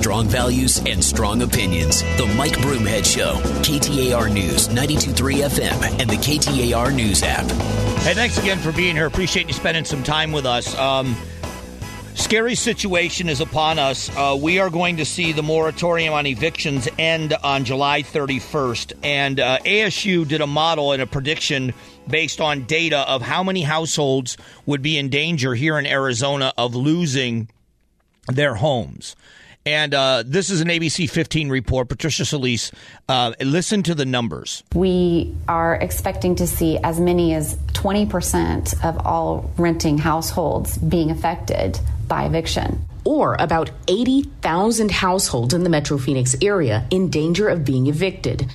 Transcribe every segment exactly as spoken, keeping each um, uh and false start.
Strong values and strong opinions. The Mike Broomhead Show. K T A R News, ninety-two point three F M, and the K T A R News app. Hey, thanks again for being here. Appreciate you spending some time with us. Um, scary situation is upon us. Uh, we are going to see the moratorium on evictions end on July thirty-first. And uh, A S U did a model and a prediction based on data of how many households would be in danger here in Arizona of losing their homes. And uh, this is an A B C fifteen report. Patricia Solis, uh, listen to the numbers. We are expecting to see as many as twenty percent of all renting households being affected by eviction. Or about eighty thousand households in the Metro Phoenix area in danger of being evicted.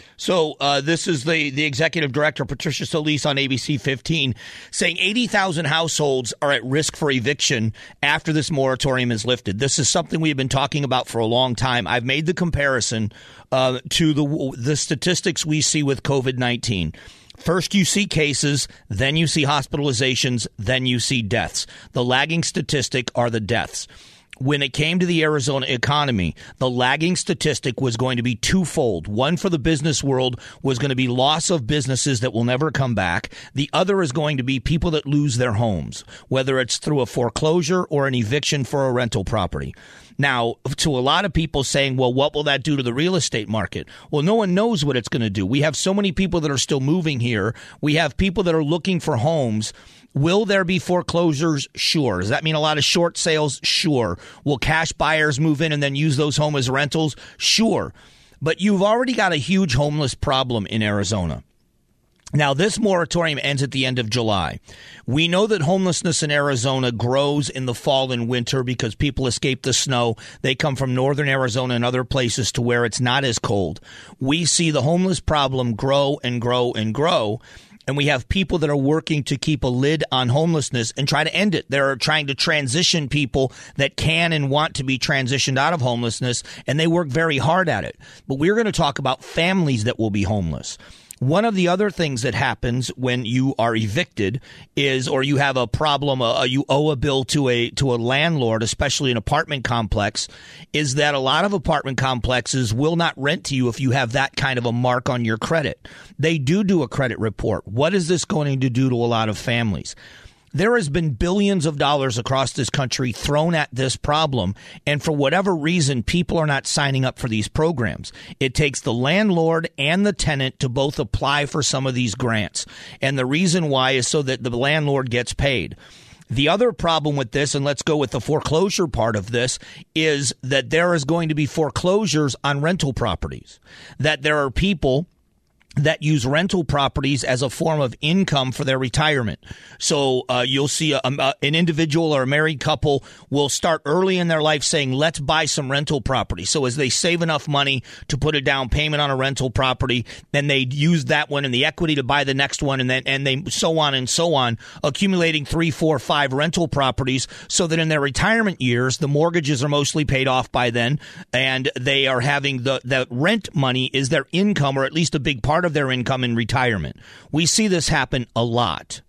So uh, this is the, the executive director, Patricia Solis, on A B C fifteen, saying eighty thousand households are at risk for eviction after this moratorium is lifted. This is something we've been talking about for a long time. I've made the comparison uh, to the the statistics we see with COVID nineteen. First you see cases, then you see hospitalizations, then you see deaths. The lagging statistic are the deaths. When it came to the Arizona economy, the lagging statistic was going to be twofold. One for the business world was going to be loss of businesses that will never come back. The other is going to be people that lose their homes, whether it's through a foreclosure or an eviction for a rental property. Now, to a lot of people saying, well, what will that do to the real estate market? Well, no one knows what it's going to do. We have so many people that are still moving here. We have people that are looking for homes. Will there be foreclosures? Sure. Does that mean a lot of short sales? Sure. Will cash buyers move in and then use those homes as rentals? Sure. But you've already got a huge homeless problem in Arizona. Now, this moratorium ends at the end of July. We know that homelessness in Arizona grows in the fall and winter because people escape the snow. They come from northern Arizona and other places to where it's not as cold. We see the homeless problem grow and grow and grow. And we have people that are working to keep a lid on homelessness and try to end it. They're trying to transition people that can and want to be transitioned out of homelessness, and they work very hard at it. But we're going to talk about families that will be homeless. One of the other things that happens when you are evicted is, or you have a problem, uh, you owe a bill to a to a landlord, especially an apartment complex, is that a lot of apartment complexes will not rent to you if you have that kind of a mark on your credit. They do do a credit report. What is this going to do to a lot of families? There has been billions of dollars across this country thrown at this problem, and for whatever reason, people are not signing up for these programs. It takes the landlord and the tenant to both apply for some of these grants, and the reason why is so that the landlord gets paid. The other problem with this, and let's go with the foreclosure part of this, is that there is going to be foreclosures on rental properties, that there are people that use rental properties as a form of income for their retirement. So uh, you'll see a, a, an individual or a married couple will start early in their life saying, let's buy some rental property. So as they save enough money to put a down payment on a rental property, then they use that one and the equity to buy the next one, and then and they so on and so on, accumulating three, four, five rental properties so that in their retirement years, the mortgages are mostly paid off by then, and they are having the, the rent money is their income, or at least a big part of their income in retirement. We see this happen a lot.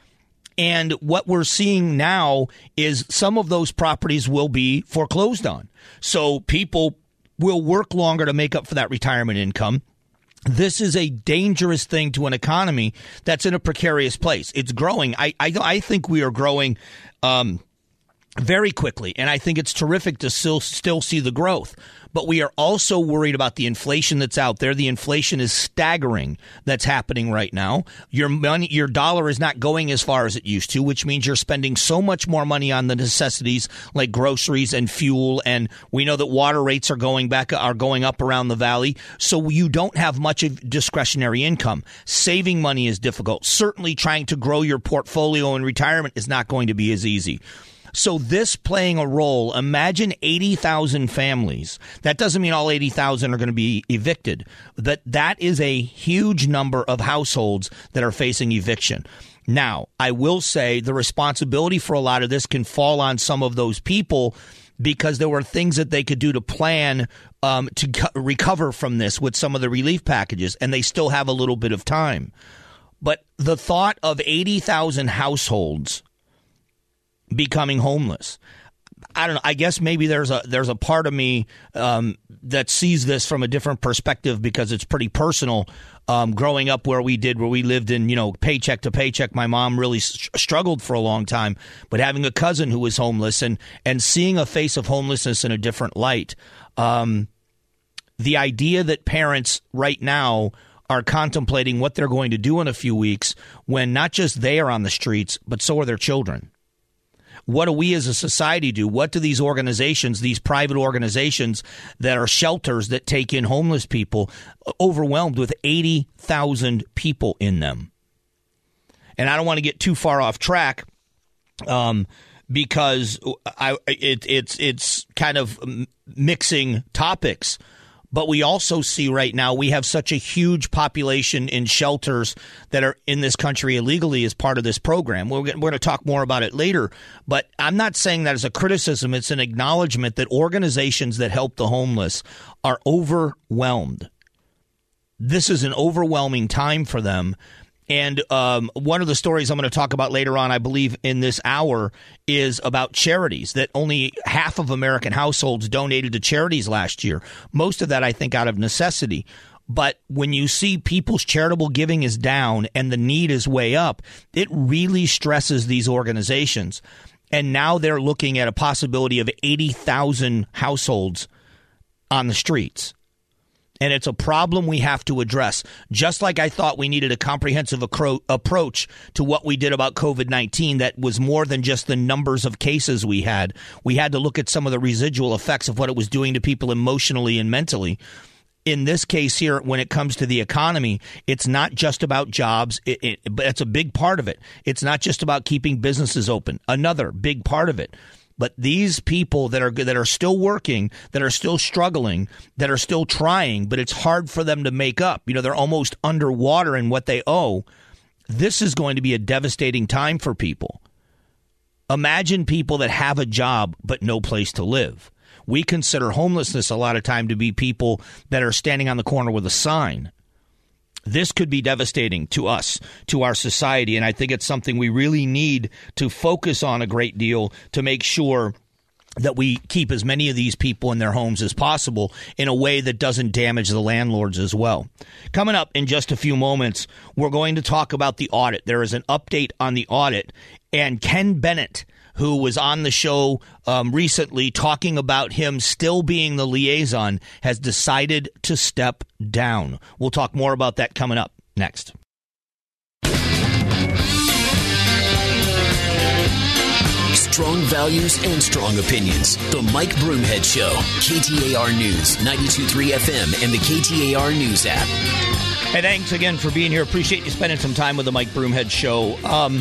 And what we're seeing now is some of those properties will be foreclosed on. So people will work longer to make up for that retirement income. This is a dangerous thing to an economy that's in a precarious place. It's growing. I I, I think we are growing um, very quickly, and I think it's terrific to still still see the growth. But we are also worried about the inflation that's out there. The inflation is staggering that's happening right now. Your money, your dollar is not going as far as it used to, which means you're spending so much more money on the necessities like groceries and fuel. And we know that water rates are going back, are going up around the valley. So you don't have much of discretionary income. Saving money is difficult. Certainly trying to grow your portfolio in retirement is not going to be as easy. So this playing a role, imagine eighty thousand families. That doesn't mean all eighty thousand are going to be evicted. That that is a huge number of households that are facing eviction. Now, I will say the responsibility for a lot of this can fall on some of those people because there were things that they could do to plan um, to co- recover from this with some of the relief packages, and they still have a little bit of time. But the thought of eighty thousand households becoming homeless, I don't know. I guess maybe there's a there's a part of me um, that sees this from a different perspective because it's pretty personal. Um, growing up where we did, where we lived in, you know, paycheck to paycheck, my mom really st- struggled for a long time. But having a cousin who was homeless and and seeing a face of homelessness in a different light, um, the idea that parents right now are contemplating what they're going to do in a few weeks when not just they are on the streets, but so are their children. What do we as a society do? What do these organizations, these private organizations that are shelters that take in homeless people, overwhelmed with eighty thousand people in them? And I don't want to get too far off track um, because I, it, it's it's kind of mixing topics. But we also see right now we have such a huge population in shelters that are in this country illegally as part of this program. We're going to talk more about it later. But I'm not saying that as a criticism. It's an acknowledgement that organizations that help the homeless are overwhelmed. This is an overwhelming time for them. And um, one of the stories I'm going to talk about later on, I believe, in this hour is about charities, that only half of American households donated to charities last year. Most of that, I think, out of necessity. But when you see people's charitable giving is down and the need is way up, it really stresses these organizations. And now they're looking at a possibility of eighty thousand households on the streets. And it's a problem we have to address. Just like I thought we needed a comprehensive acro- approach to what we did about COVID nineteen that was more than just the numbers of cases we had. We had to look at some of the residual effects of what it was doing to people emotionally and mentally. In this case here, when it comes to the economy, it's not just about jobs, it, it, but it's a big part of it. It's not just about keeping businesses open. Another big part of it. But these people that are that are still working, that are still struggling, that are still trying, but it's hard for them to make up. You know, they're almost underwater in what they owe. This is going to be a devastating time for people. Imagine people that have a job but no place to live. We consider homelessness a lot of time to be people that are standing on the corner with a sign. This could be devastating to us, to our society, and I think it's something we really need to focus on a great deal to make sure that we keep as many of these people in their homes as possible in a way that doesn't damage the landlords as well. Coming up in just a few moments, we're going to talk about the audit. There is an update on the audit, and Ken Bennett, who was on the show um, recently talking about him still being the liaison, has decided to step down. We'll talk more about that coming up next. Strong values and strong opinions. The Mike Broomhead Show. K T A R News, ninety-two point three F M, and the K T A R News app. Hey, thanks again for being here. Appreciate you spending some time with the Mike Broomhead Show. Um,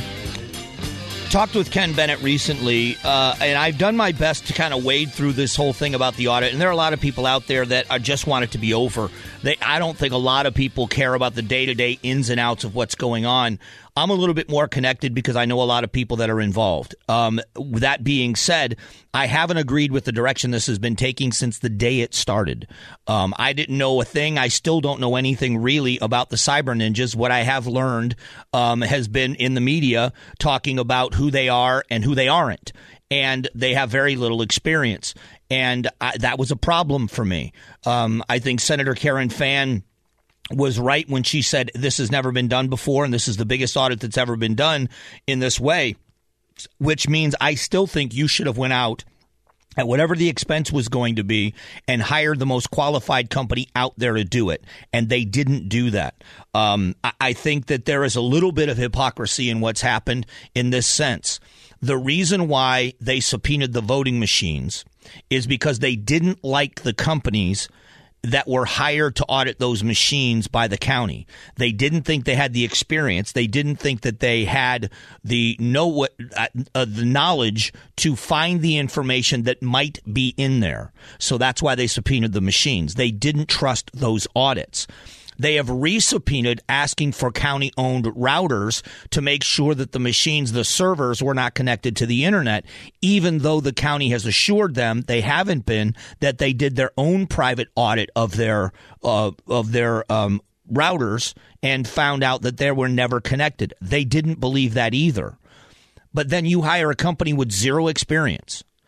talked with Ken Bennett recently, uh, and I've done my best to kind of wade through this whole thing about the audit. And there are a lot of people out there that are just want it to be over. They, I don't think a lot of people care about the day-to-day ins and outs of what's going on. I'm a little bit more connected because I know a lot of people that are involved. Um, that being said, I haven't agreed with the direction this has been taking since the day it started. Um, I didn't know a thing. I still don't know anything really about the cyber ninjas. What I have learned um, has been in the media talking about who they are and who they aren't. And they have very little experience. And I, that was a problem for me. Um, I think Senator Karen Fann was right when she said this has never been done before, and this is the biggest audit that's ever been done in this way, which means I still think you should have went out at whatever the expense was going to be and hired the most qualified company out there to do it. And they didn't do that. Um, I, I think that there is a little bit of hypocrisy in what's happened in this sense. The reason why they subpoenaed the voting machines is because they didn't like the companies that were hired to audit those machines by the county. They didn't think they had the experience. They didn't think that they had the know uh, uh, the knowledge to find the information that might be in there. So that's why they subpoenaed the machines. They didn't trust those audits. They have re-subpoenaed asking for county-owned routers to make sure that the machines, the servers, were not connected to the internet, even though the county has assured them they haven't been, that they did their own private audit of their uh, of their um, routers and found out that they were never connected. They didn't believe that either. But then you hire a company with zero experience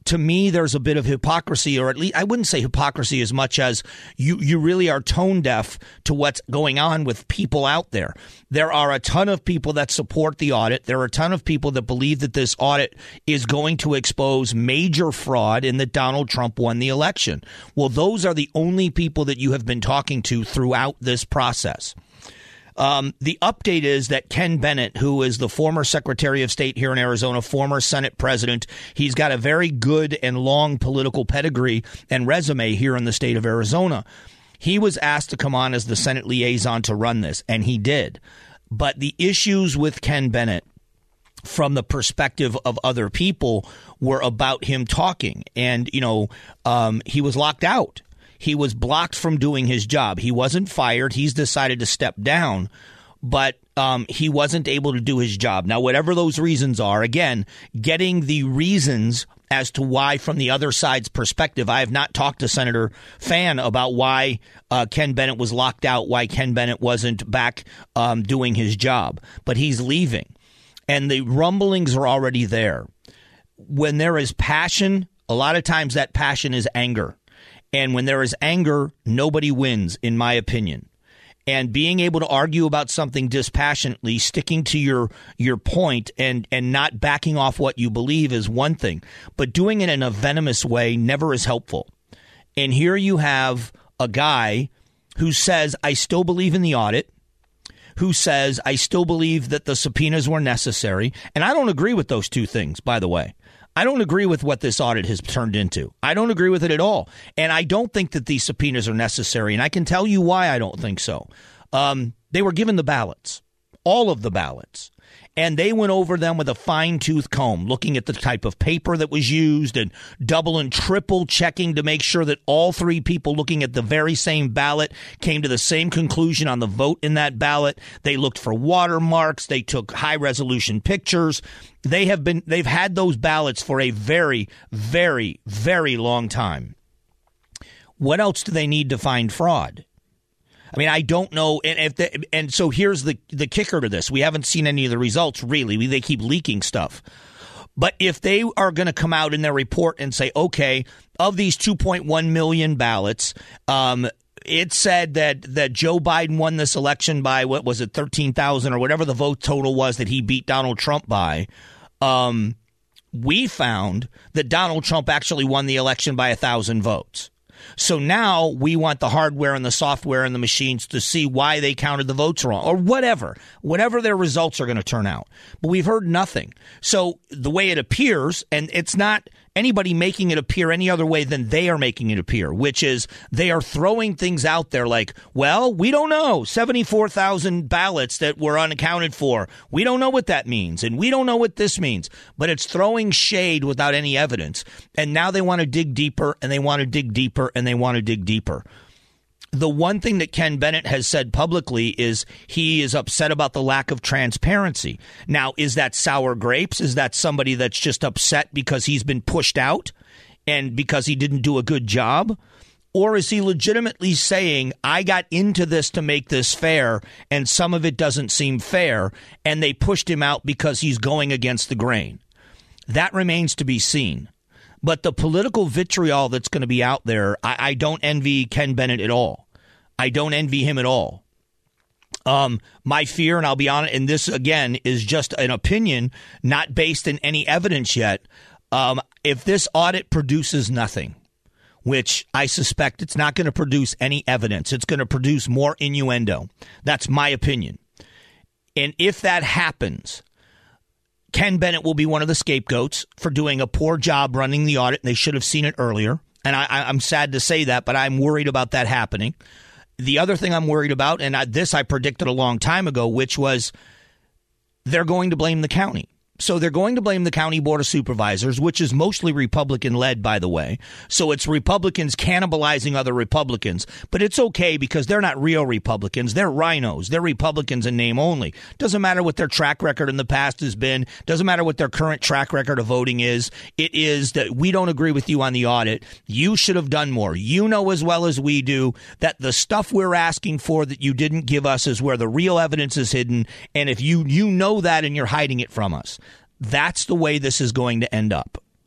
to me, there's a bit of hypocrisy, or at least I wouldn't say hypocrisy as much as you, you really are tone deaf to what's going on with people out there. There are a ton of people that support the audit. There are a ton of people that believe that this audit is going to expose major fraud and that Donald Trump won the election. Well, those are the only people that you have been talking to throughout this process. Um, the update is that Ken Bennett, who is the former Secretary of State here in Arizona, former Senate president, he's got a very good and long political pedigree and resume here in the state of Arizona. He was asked to come on as the Senate liaison to run this, and he did. But the issues with Ken Bennett, from the perspective of other people, were about him talking. And, you know, um, he was locked out. He was blocked from doing his job. He wasn't fired. He's decided to step down, but um, he wasn't able to do his job. Now, whatever those reasons are, again, getting the reasons as to why, from the other side's perspective, I have not talked to Senator Fan about why uh, Ken Bennett was locked out, why Ken Bennett wasn't back um, doing his job, but he's leaving. And the rumblings are already there. When there is passion, a lot of times that passion is anger. And when there is anger, nobody wins, in my opinion. And being able to argue about something dispassionately, sticking to your your point and, and not backing off what you believe is one thing. But doing it in a venomous way never is helpful. And here you have a guy who says, I still believe in the audit, who says, I still believe that the subpoenas were necessary. And I don't agree with those two things, by the way. I don't agree with what this audit has turned into. I don't agree with it at all. And I don't think that these subpoenas are necessary. And I can tell you why I don't think so. Um, they were given the ballots, all of the ballots. And they went over them with a fine-tooth comb, looking at the type of paper that was used and double and triple checking to make sure that all three people looking at the very same ballot came to the same conclusion on the vote in that ballot. They looked for watermarks. They took high-resolution pictures. They have been, they've had those ballots for a very, very, very long time. What else do they need to find fraud? I mean, I don't know. And if the, and so here's the, the kicker to this. We haven't seen any of the results, really. They keep leaking stuff. But if they are going to come out in their report and say, OK, of these two point one million ballots, um, it said that that Joe Biden won this election by, what was it, thirteen thousand or whatever the vote total was that he beat Donald Trump by. Um, we found that Donald Trump actually won the election by a thousand votes. So now we want the hardware and the software and the machines to see why they counted the votes wrong or whatever, whatever their results are going to turn out. But we've heard nothing. So the way it appears, and it's not anybody making it appear any other way than they are making it appear, which is they are throwing things out there like, well, we don't know, seventy-four thousand ballots that were unaccounted for. We don't know what that means, and we don't know what this means. But it's throwing shade without any evidence. And now they want to dig deeper, and they want to dig deeper, and they want to dig deeper. The one thing that Ken Bennett has said publicly is he is upset about the lack of transparency. Now, is that sour grapes? Is that somebody that's just upset because he's been pushed out and because he didn't do a good job? Or is he legitimately saying, I got into this to make this fair, and some of it doesn't seem fair, and they pushed him out because he's going against the grain? That remains to be seen. But the political vitriol that's going to be out there, I, I don't envy Ken Bennett at all. I don't envy him at all. Um, my fear, and I'll be honest, and this, again, is just an opinion, not based in any evidence yet. Um, if this audit produces nothing, which I suspect it's not going to produce any evidence, it's going to produce more innuendo. That's my opinion. And if that happens, Ken Bennett will be one of the scapegoats for doing a poor job running the audit, and they should have seen it earlier. And I, I'm sad to say that, but I'm worried about that happening. The other thing I'm worried about, and I, this I predicted a long time ago, which was they're going to blame the county. So they're going to blame the County Board of Supervisors, which is mostly Republican-led, by the way. So it's Republicans cannibalizing other Republicans. But it's okay because they're not real Republicans. They're rhinos. They're Republicans in name only. Doesn't matter what their track record in the past has been. Doesn't matter what their current track record of voting is. It is that we don't agree with you on the audit. You should have done more. You know as well as we do that the stuff we're asking for that you didn't give us is where the real evidence is hidden. And if you you know that and you're hiding it from us. That's the way this is going to end up.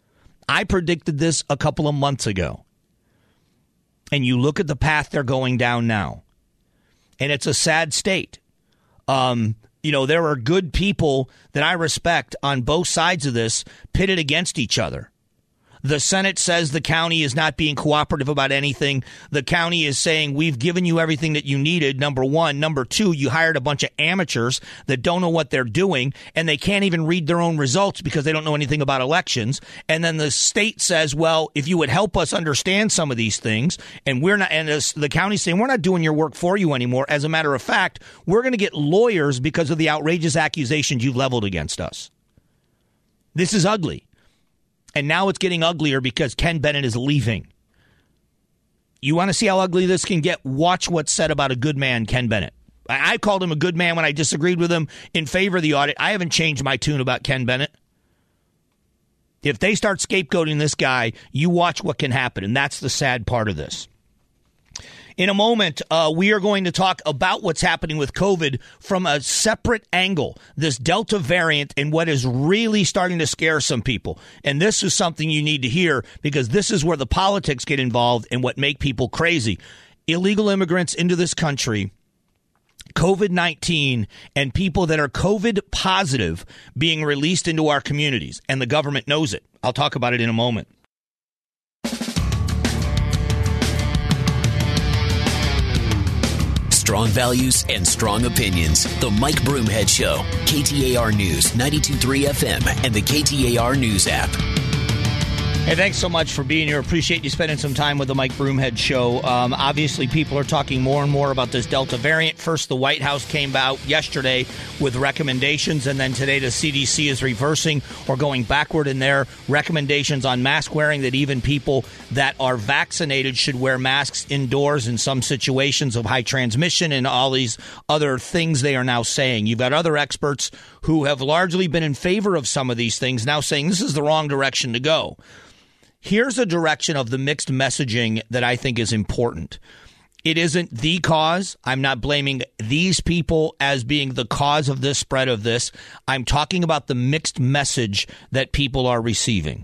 I predicted this a couple of months ago. And you look at the path they're going down now. And it's a sad state. Um, you know, there are good people that I respect on both sides of this pitted against each other. The Senate says the county is not being cooperative about anything. The county is saying we've given you everything that you needed, number one. Number two, you hired a bunch of amateurs that don't know what they're doing, and they can't even read their own results because they don't know anything about elections. And then the state says, well, if you would help us understand some of these things, and we're not, and the county's saying we're not doing your work for you anymore. As a matter of fact, we're going to get lawyers because of the outrageous accusations you've leveled against us. This is ugly. And now it's getting uglier because Ken Bennett is leaving. You want to see how ugly this can get? Watch what's said about a good man, Ken Bennett. I called him a good man when I disagreed with him in favor of the audit. I haven't changed my tune about Ken Bennett. If they start scapegoating this guy, you watch what can happen. And that's the sad part of this. In a moment, uh, we are going to talk about what's happening with COVID from a separate angle, this Delta variant and what is really starting to scare some people. And this is something you need to hear because this is where the politics get involved and what make people crazy. Illegal immigrants into this country, COVID nineteen, and people that are COVID positive being released into our communities. And the government knows it. I'll talk about it in a moment. Strong values and strong opinions. The Mike Broomhead Show. K T A R News, ninety-two point three F M, and the K T A R News app. Hey, thanks so much for being here. Appreciate you spending some time with the Mike Broomhead Show. Um, obviously, people are talking more and more about this Delta variant. First, the White House came out yesterday with recommendations, and then today the C D C is reversing or going backward in their recommendations on mask wearing, that even people that are vaccinated should wear masks indoors in some situations of high transmission and all these other things they are now saying. You've got other experts who have largely been in favor of some of these things now saying this is the wrong direction to go. Here's a direction of the mixed messaging that I think is important. It isn't the cause. I'm not blaming these people as being the cause of this spread of this. I'm talking about the mixed message that people are receiving.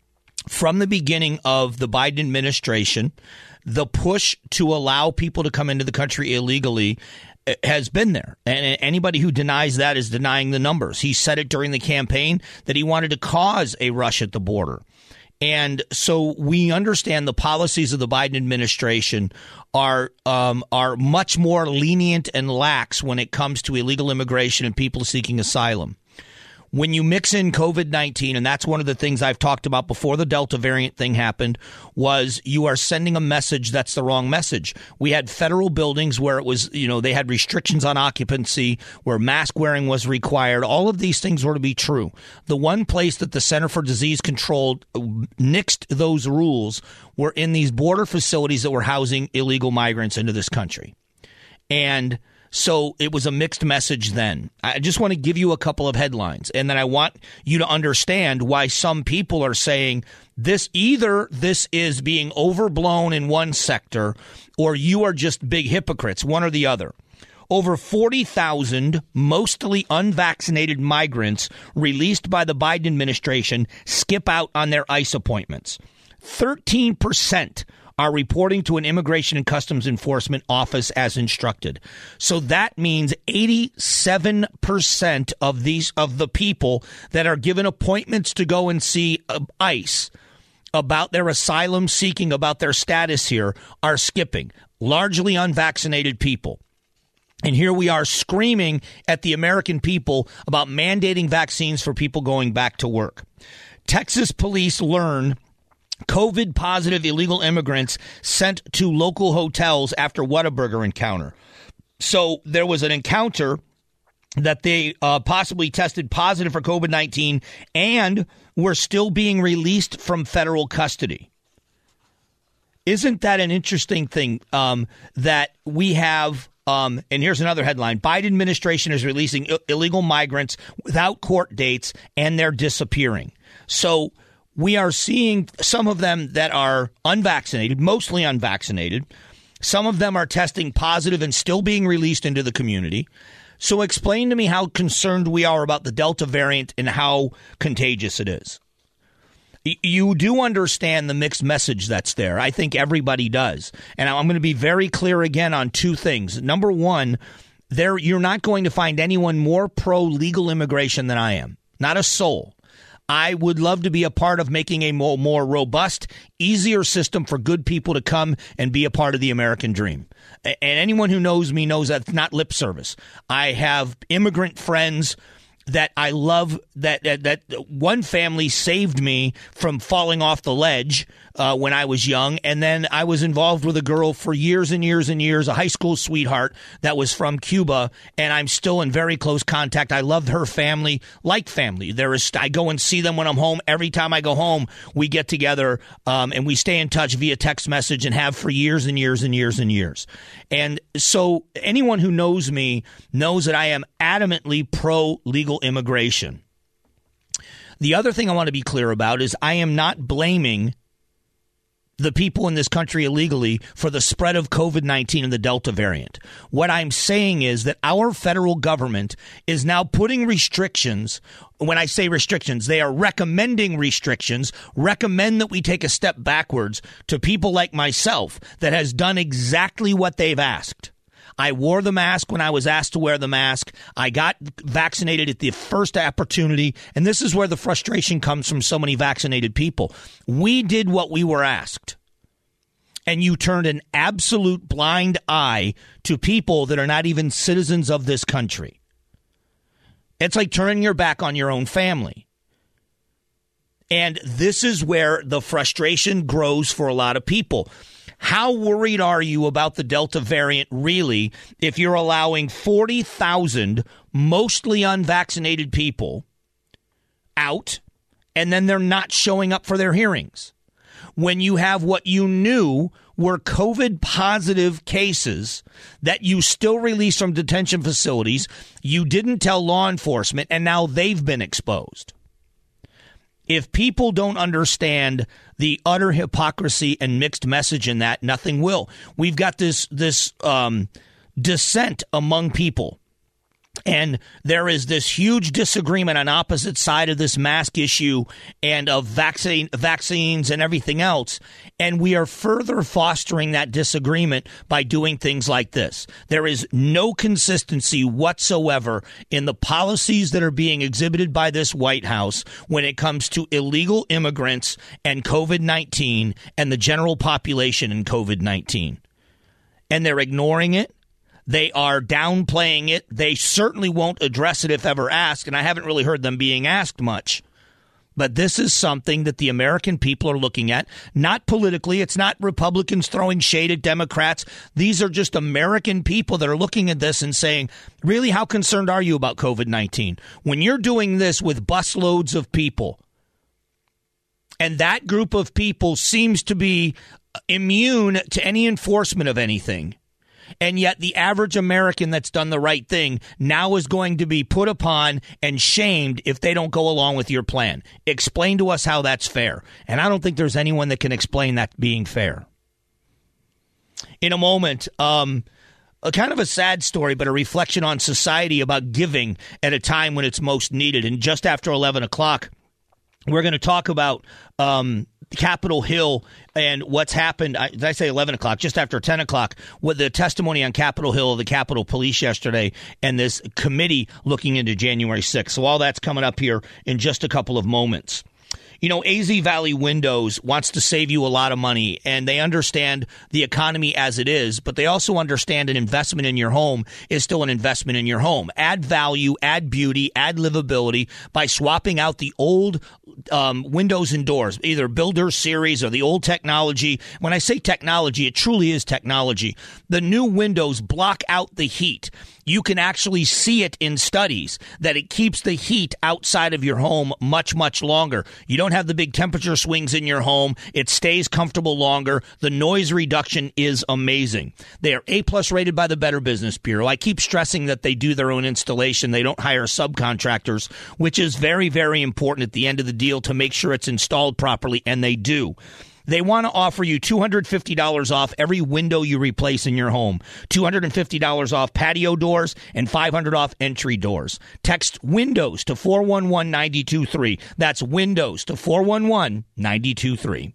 From the beginning of the Biden administration, the push to allow people to come into the country illegally has been there. And anybody who denies that is denying the numbers. He said it during the campaign that he wanted to cause a rush at the border. And so we understand the policies of the Biden administration are um, are much more lenient and lax when it comes to illegal immigration and people seeking asylum. When you mix in COVID nineteen, and that's one of the things I've talked about before the Delta variant thing happened, was you are sending a message that's the wrong message. We had federal buildings where it was, you know, they had restrictions on occupancy, where mask wearing was required. All of these things were to be true. The one place that the Center for Disease Control nixed those rules were in these border facilities that were housing illegal migrants into this country. And so it was a mixed message then. I just want to give you a couple of headlines, and then I want you to understand why some people are saying this. Either this is being overblown in one sector, or you are just big hypocrites, one or the other. Over forty thousand mostly unvaccinated migrants released by the Biden administration skip out on their ICE appointments. thirteen percent are reporting to an Immigration and Customs Enforcement office as instructed. So that means eighty-seven percent of these of the people that are given appointments to go and see ICE about their asylum seeking, about their status here, are skipping, largely unvaccinated people. And here we are screaming at the American people about mandating vaccines for people going back to work. Texas police learn COVID positive illegal immigrants sent to local hotels after Whataburger encounter. So there was an encounter that they uh, possibly tested positive for COVID nineteen and were still being released from federal custody. Isn't that an interesting thing um, that we have? Um, and here's another headline. Biden administration is releasing Ill- illegal migrants without court dates, and they're disappearing. So we are seeing some of them that are unvaccinated, mostly unvaccinated. Some of them are testing positive and still being released into the community. So explain to me how concerned we are about the Delta variant and how contagious it is. You do understand the mixed message that's there. I think everybody does. And I'm going to be very clear again on two things. Number one, there you're not going to find anyone more pro-legal immigration than I am. Not a soul. I would love to be a part of making a more, more robust, easier system for good people to come and be a part of the American dream. And anyone who knows me knows that's not lip service. I have immigrant friends that I love, that, that that one family saved me from falling off the ledge uh, when I was young. And then I was involved with a girl for years and years and years, a high school sweetheart that was from Cuba. And I'm still in very close contact. I loved her family like family. There is, I go and see them when I'm home. Every time I go home, we get together um, and we stay in touch via text message and have for years and years and years and years. And so anyone who knows me knows that I am adamantly pro-legal immigration. The other thing I want to be clear about is I am not blaming the people in this country illegally for the spread of COVID nineteen and the Delta variant. What I'm saying is that our federal government is now putting restrictions. When I say restrictions, they are recommending restrictions, recommend that we take a step backwards to people like myself that has done exactly what they've asked. I wore the mask when I was asked to wear the mask. I got vaccinated at the first opportunity. And this is where the frustration comes from so many vaccinated people. We did what we were asked. And you turned an absolute blind eye to people that are not even citizens of this country. It's like turning your back on your own family. And this is where the frustration grows for a lot of people. How worried are you about the Delta variant, really, if you're allowing forty thousand mostly unvaccinated people out and then they're not showing up for their hearings? When you have what you knew were COVID positive cases that you still released from detention facilities, you didn't tell law enforcement, and now they've been exposed. If people don't understand the utter hypocrisy and mixed message in that, nothing will. We've got this this um, dissent among people. And there is this huge disagreement on opposite side of this mask issue and of vaccine vaccines and everything else. And we are further fostering that disagreement by doing things like this. There is no consistency whatsoever in the policies that are being exhibited by this White House when it comes to illegal immigrants and COVID nineteen and the general population in COVID nineteen. And they're ignoring it. They are downplaying it. They certainly won't address it if ever asked, and I haven't really heard them being asked much. But this is something that the American people are looking at, not politically. It's not Republicans throwing shade at Democrats. These are just American people that are looking at this and saying, really, how concerned are you about COVID nineteen? When you're doing this with busloads of people, and that group of people seems to be immune to any enforcement of anything, and yet the average American that's done the right thing now is going to be put upon and shamed if they don't go along with your plan. Explain to us how that's fair. And I don't think there's anyone that can explain that being fair. In a moment, um, a kind of a sad story, but a reflection on society about giving at a time when it's most needed. And just after eleven o'clock, we're going to talk about um, Capitol Hill and what's happened. I, did I say eleven o'clock? Just after ten o'clock, with the testimony on Capitol Hill of the Capitol Police yesterday and this committee looking into January sixth. So all that's coming up here in just a couple of moments. You know, A Z Valley Windows wants to save you a lot of money, and they understand the economy as it is, but they also understand an investment in your home is still an investment in your home. Add value, add beauty, add livability by swapping out the old um, windows and doors, either Builder Series or the old technology. When I say technology, it truly is technology. The new windows block out the heat. You can actually see it in studies that it keeps the heat outside of your home much, much longer. You don't have the big temperature swings in your home. It stays comfortable longer. The noise reduction is amazing. They are A-plus rated by the Better Business Bureau. I keep stressing that they do their own installation. They don't hire subcontractors, which is very, very important at the end of the deal to make sure it's installed properly, and they do. They want to offer you two hundred fifty dollars off every window you replace in your home, two hundred fifty dollars off patio doors, and five hundred dollars off entry doors. Text WINDOWS to four one one nine two three. That's WINDOWS to four one one nine two three.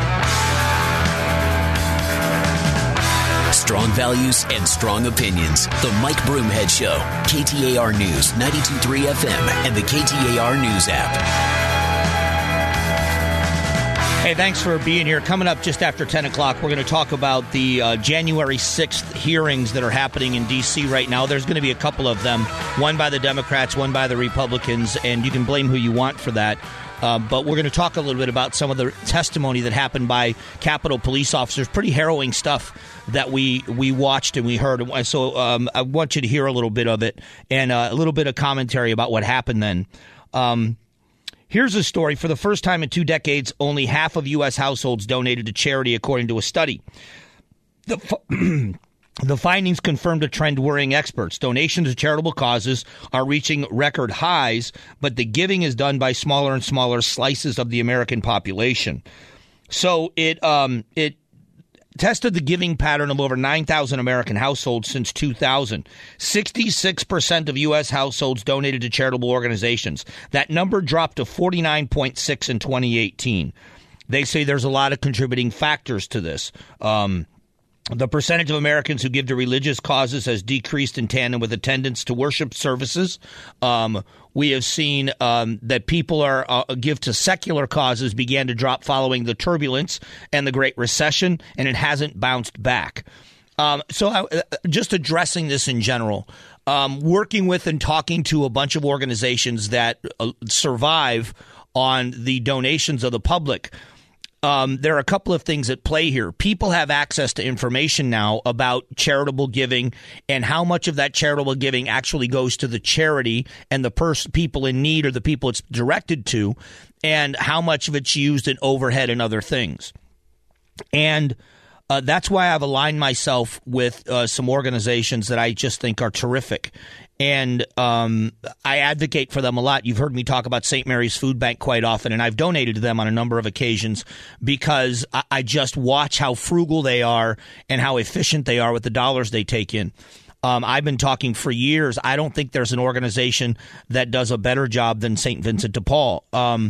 Strong values and strong opinions. The Mike Broomhead Show. K T A R News, ninety-two point three F M, and the K T A R News app. Hey, thanks for being here. Coming up just after ten o'clock, we're going to talk about the uh, January sixth hearings that are happening in D C right now. There's going to be a couple of them, one by the Democrats, one by the Republicans, and you can blame who you want for that. Uh, but we're going to talk a little bit about some of the testimony that happened by Capitol police officers. Pretty harrowing stuff that we we watched and we heard. So um, I want you to hear a little bit of it and uh, a little bit of commentary about what happened then. Um, here's a story. For the first time in two decades, only half of U S households donated to charity, according to a study. The The findings confirmed a trend worrying experts. Donations to charitable causes are reaching record highs, but the giving is done by smaller and smaller slices of the American population. So it um, it tested the giving pattern of over nine thousand American households since two thousand. sixty-six percent of U S households donated to charitable organizations. That number dropped to forty-nine point six in twenty eighteen. They say there's a lot of contributing factors to this. Um The percentage of Americans who give to religious causes has decreased in tandem with attendance to worship services. Um, we have seen um, that people are uh, give to secular causes began to drop following the turbulence and the Great Recession, and it hasn't bounced back. Um, so I, just addressing this in general, um, working with and talking to a bunch of organizations that uh, survive on the donations of the public. Um, there are a couple of things at play here. People have access to information now about charitable giving and how much of that charitable giving actually goes to the charity and the pers- people in need or the people it's directed to, and how much of it's used in overhead and other things. And uh, that's why I've aligned myself with uh, some organizations that I just think are terrific. And um, I advocate for them a lot. You've heard me talk about Saint Mary's Food Bank quite often, and I've donated to them on a number of occasions because I, I just watch how frugal they are and how efficient they are with the dollars they take in. Um, I've been talking for years. I don't think there's an organization that does a better job than Saint Vincent de Paul. Um,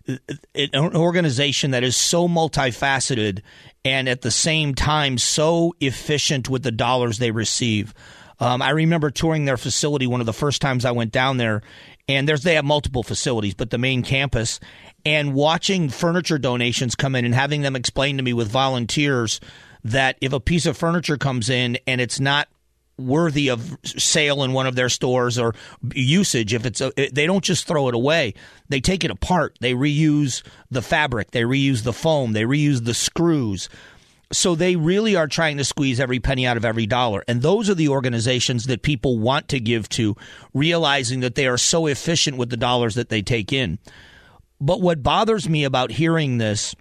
an organization that is so multifaceted and at the same time so efficient with the dollars they receive. Um, I remember touring their facility one of the first times I went down there, and there's they have multiple facilities, but the main campus, and watching furniture donations come in and having them explain to me with volunteers that if a piece of furniture comes in and it's not worthy of sale in one of their stores or usage, if it's a, they don't just throw it away. They take it apart. They reuse the fabric. They reuse the foam. They reuse the screws. So they really are trying to squeeze every penny out of every dollar. And those are the organizations that people want to give to, realizing that they are so efficient with the dollars that they take in. But what bothers me about hearing this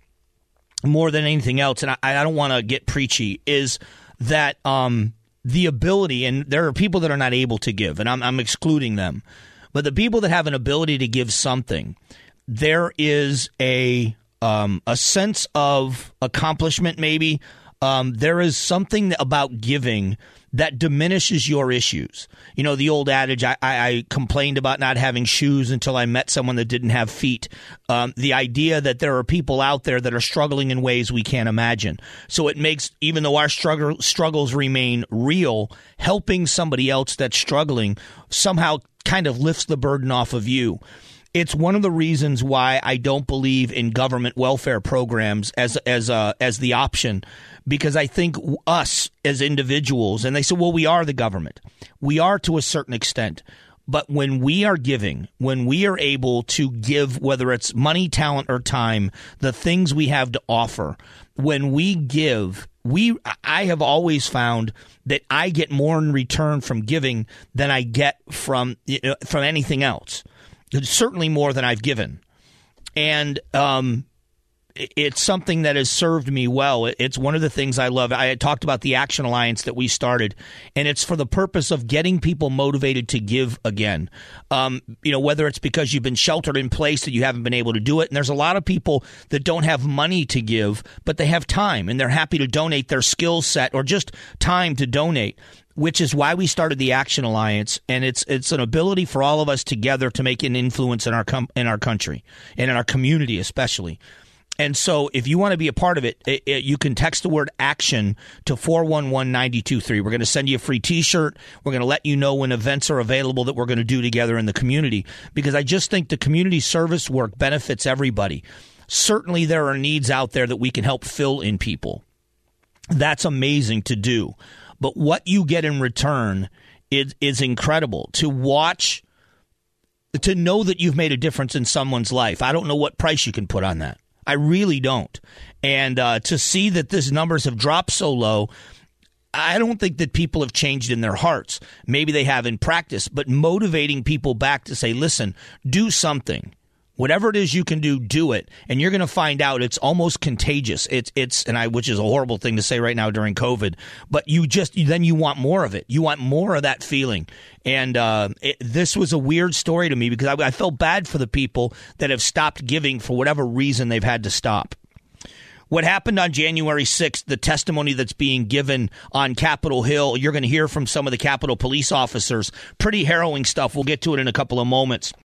more than anything else, and I, I don't want to get preachy, is that um, the ability, and there are people that are not able to give, and I'm, I'm excluding them, but the people that have an ability to give something, there is a... Um, a sense of accomplishment, maybe. Um, there is something about giving that diminishes your issues. You know, the old adage, I, I, I complained about not having shoes until I met someone that didn't have feet. Um, the idea that there are people out there that are struggling in ways we can't imagine. So it makes, even though our struggle, struggles remain real, helping somebody else that's struggling somehow kind of lifts the burden off of you. It's one of the reasons why I don't believe in government welfare programs as as uh, as the option, because I think us as individuals, and they say, well, we are the government. We are to a certain extent. But when we are giving, when we are able to give, whether it's money, talent, or time, the things we have to offer, when we give, we I have always found that I get more in return from giving than I get from you know, from anything else. Certainly more than I've given. And um, it's something that has served me well. It's one of the things I love. I had talked about the Action Alliance that we started, and it's for the purpose of getting people motivated to give again. Um, you know, whether it's because you've been sheltered in place that you haven't been able to do it. And there's a lot of people that don't have money to give, but they have time, and they're happy to donate their skill set or just time to donate, which is why we started the Action Alliance. And it's it's an ability for all of us together to make an influence in our com- in our country and in our community especially. And so if you want to be a part of it, it, it, you can text the word ACTION to four one one, nine two three. We're going to send you a free T-shirt. We're going to let you know when events are available that we're going to do together in the community, because I just think the community service work benefits everybody. Certainly there are needs out there that we can help fill in people. That's amazing to do. But what you get in return is, is incredible. To watch, to know that you've made a difference in someone's life. I don't know what price you can put on that. I really don't. And uh, to see that these numbers have dropped so low, I don't think that people have changed in their hearts. Maybe they have in practice, but motivating people back to say, listen, do something. Whatever it is you can do, do it. And you're going to find out it's almost contagious. It's, it's, and I, which is a horrible thing to say right now during COVID, but you just, then you want more of it. You want more of that feeling. And uh, it, this was a weird story to me because I, I felt bad for the people that have stopped giving for whatever reason they've had to stop. What happened on January sixth, the testimony that's being given on Capitol Hill, you're going to hear from some of the Capitol police officers. Pretty harrowing stuff. We'll get to it in a couple of moments.